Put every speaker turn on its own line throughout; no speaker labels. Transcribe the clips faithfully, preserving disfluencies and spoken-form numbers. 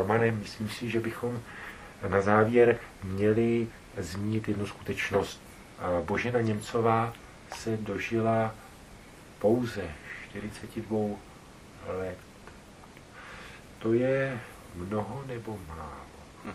Romane, myslím si, že bychom na závěr měli zmínit jednu skutečnost. Božena Němcová se dožila pouze čtyřicet dva let. To je mnoho nebo málo?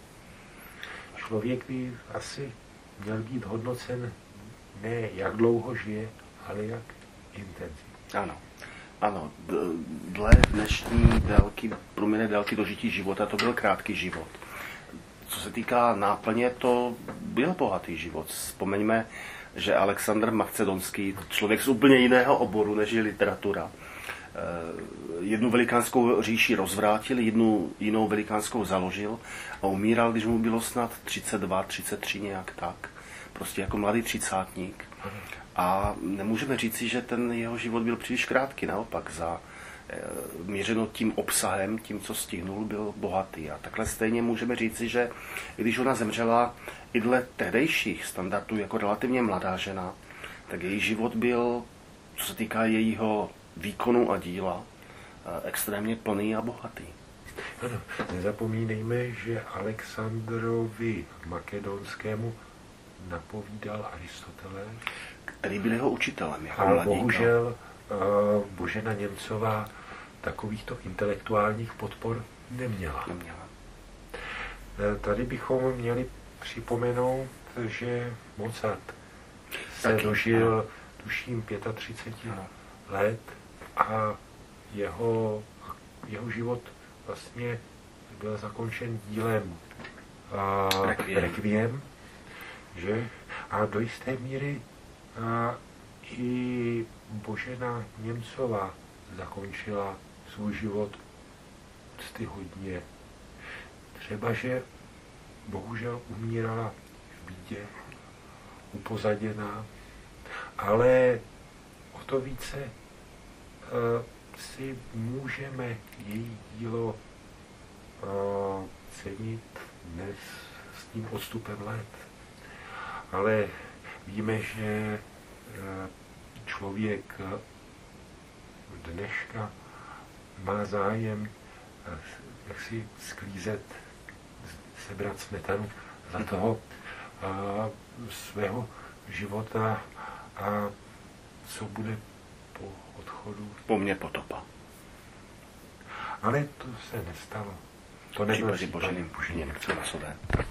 Člověk by asi měl být hodnocen ne jak dlouho žije, ale jak intenzivně.
Ano. Ano, dle dnešní délky, průměrné délky dožití života, to byl krátký život. Co se týká náplně, to byl bohatý život. Vzpomeňme, že Alexandr Macedonský, člověk z úplně jiného oboru, než je literatura, jednu velikánskou říši rozvrátil, jednu jinou velikánskou založil a umíral, když mu bylo snad třicet dva, třicet tři, nějak tak. Prostě jako mladý třicátník. A nemůžeme říci, že ten jeho život byl příliš krátký, naopak za měřeno tím obsahem, tím, co stihnul, byl bohatý. A takhle stejně můžeme říci, že když ona zemřela i dle tehdejších standardů jako relativně mladá žena, tak její život byl, co se týká jejího výkonu a díla, extrémně plný a bohatý.
Ano, nezapomínejme, že Alexandrovi Makedonskému napovídal Aristoteles,
který byl jeho učitelem. Jako
a
mladíka.
bohužel uh, Božena Němcová takovýchto intelektuálních podpor neměla.
neměla.
Tady bychom měli připomenout, že Mozart se
Taky,
dožil,
ano.
tuším, třicet pět let a jeho, jeho život vlastně byl zakončen dílem uh,
Requiem.
Requiem, že? A do jisté míry a i Božena Němcová zakončila svůj život ctihodně. Třeba, že bohužel umírala v bídě, upozaděná, ale o to více uh, si můžeme její dílo uh, cenit dnes s tím odstupem let. Ale víme, že člověk dneška má zájem jak si sklízet, sebrat smetanu za toho a, svého života a co bude po odchodu.
Po mně potopa.
Ale to se nestalo. To nebylo
Boženy Němcové.